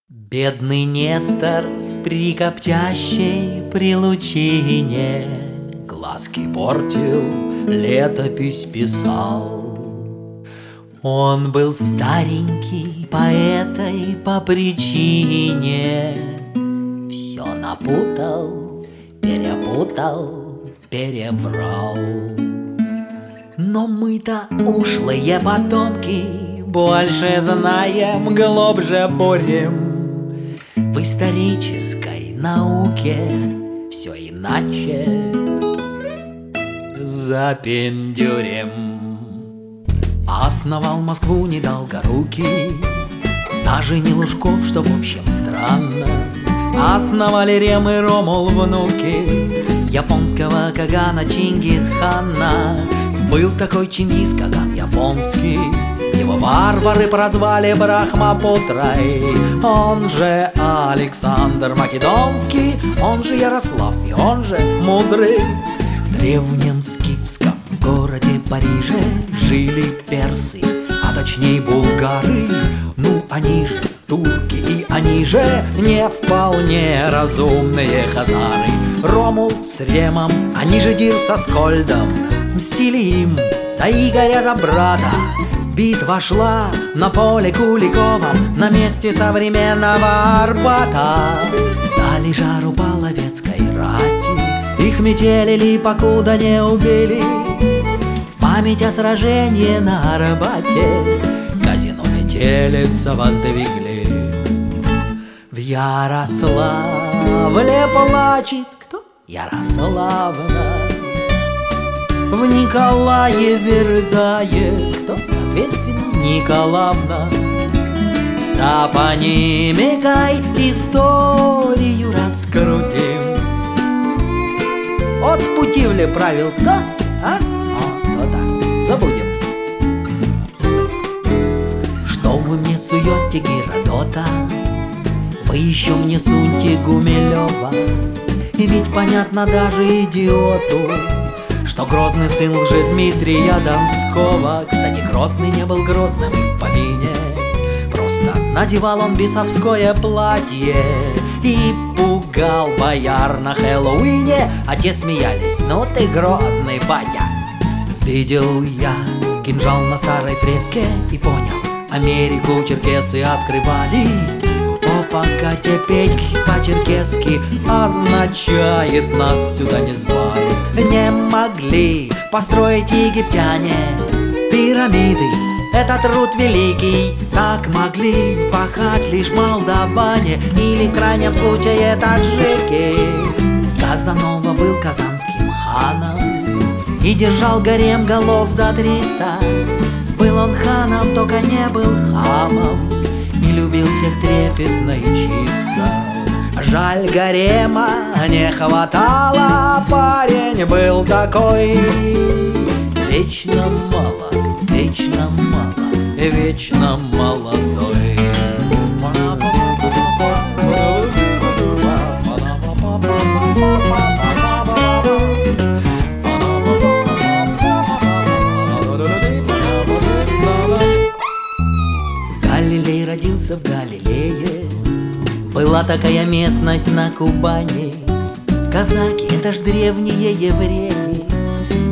Бедный Нестор при коптящей при лучине глазки портил, летопись писал. Он был старенький по этой по причине, все напутал, перепутал, переврал. Но мы-то ушлые потомки больше знаем, глубже бурим. В исторической науке все иначе запендюрим. Основал Москву недолгорукий, даже не Лужков, что в общем странно. Основали Рем и Ромул внуки японского Кагана Чингисхана. Был такой Чингис-Каган японский, его варвары прозвали Брахмапутрой. Он же Александр Македонский, он же Ярослав и он же Мудрый. В древнем скифском городе Париже жили персы, а точнее булгары. Ну они же турки и они же не вполне разумные хазары. Ромул с Ремом, они же Дир со Скольдом мстили им за Игоря, за брата. Битва шла на поле Куликовом, на месте современного Арбата. Дали жару половецкой рати, их метелили, покуда не убили. В память о сражении на Арбате казино Метелица воздвигли. В Ярославле плачет кто? Ярославна. В Николаеве рыдает кто? Соответственно, Николаевна. С топонимикой историю раскрутим. От Путивля правил кто? А? Вот так, забудем. Что вы мне суете Геродота? Вы еще мне суньте Гумилева. И ведь понятно даже идиоту, что Грозный сын Лжедмитрия Донского. Кстати, Грозный не был грозным и в помине, просто надевал он бесовское платье и пугал бояр на Хэллоуине, а те смеялись: ну ты грозный, батя. Видел я кинжал на старой фреске и понял, Америку черкесы открывали. Пока теперь по-черкесски означает нас сюда не звали. Не могли построить египтяне пирамиды, это труд великий. Так могли пахать лишь молдаване или в крайнем случае таджики. Казанова был казанским ханом и держал гарем голов за 300. Был он ханом, только не был хамом, и любил всех трепетно и чисто. Жаль, гарема не хватало, парень был такой. Вечно мало, вечно мало, вечно молодой. Галилей родился в Галилее, была такая местность на Кубани. Казаки — это ж древние евреи,